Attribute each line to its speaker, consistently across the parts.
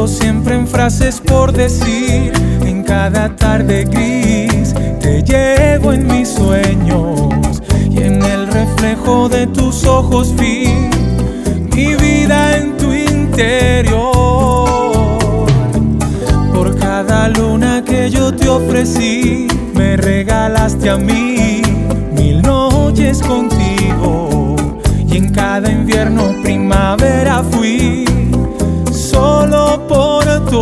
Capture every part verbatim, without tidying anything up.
Speaker 1: encuentro siempre en frases por decir. En cada tarde gris te llevo en mis sueños, y en el reflejo de tus ojos vi mi vida en tu interior. Por cada luna que yo te ofrecí, me regalaste a mí mil noches contigo, y en cada invierno primavera fui solo por tu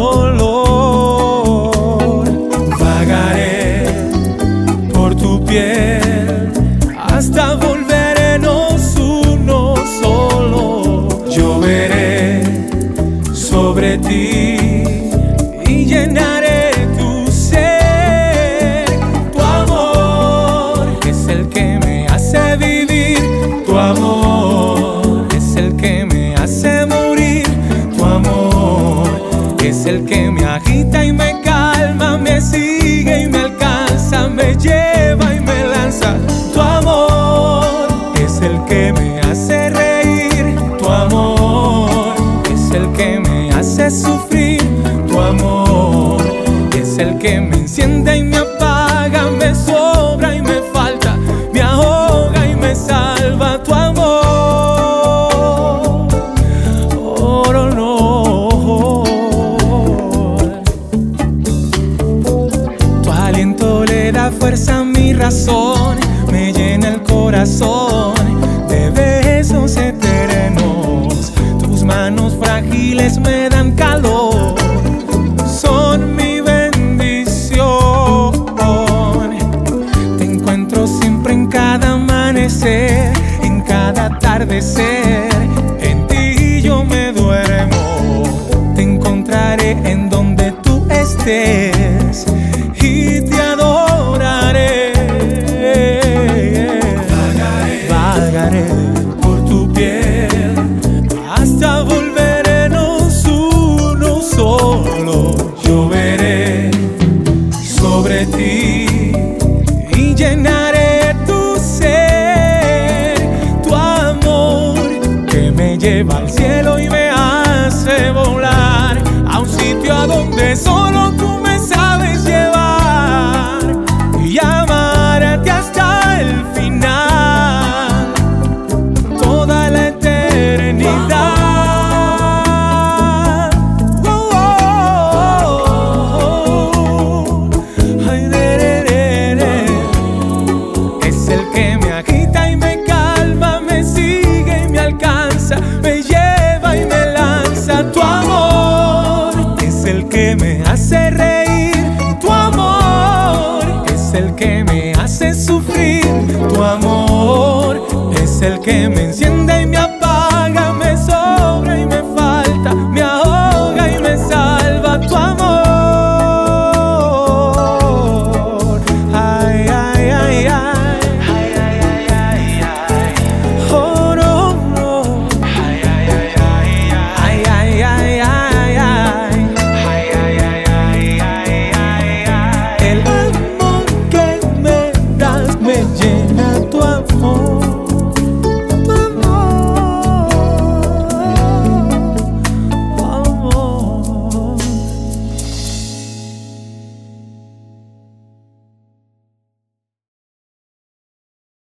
Speaker 1: olor. Vagaré por tu piel hasta volvernos uno solo. Lloveré sobre ti y llenaré tu ser. Tu amor es el que me hace vivir. Tu amor es el que me hace morir. Tu amor es el que me agita y me calma, me sigue y me alcanza, me lleva y me lanza. Tu amor es el que me hace reír. Tu amor es el que me hace sufrir. Tu amor es el que me enciende y me apaga, me sobra y me falta, me ahoga y me salva. Tu amor, oh, no, no. Tu aliento le da fuerza a mi razón, me llena el corazón de besos eternos. Tus manos frágiles me dan calor, son mi bendición. Te encuentro siempre en cada amanecer, en cada atardecer. En ti yo me duermo, te encontraré en donde tú estés y te adoraré. Vagaré, vagaré por tu piel hasta volvernos uno solo. Lloveré sobre ti y llenaré tu ser. Tu amor que me lleva al cielo y me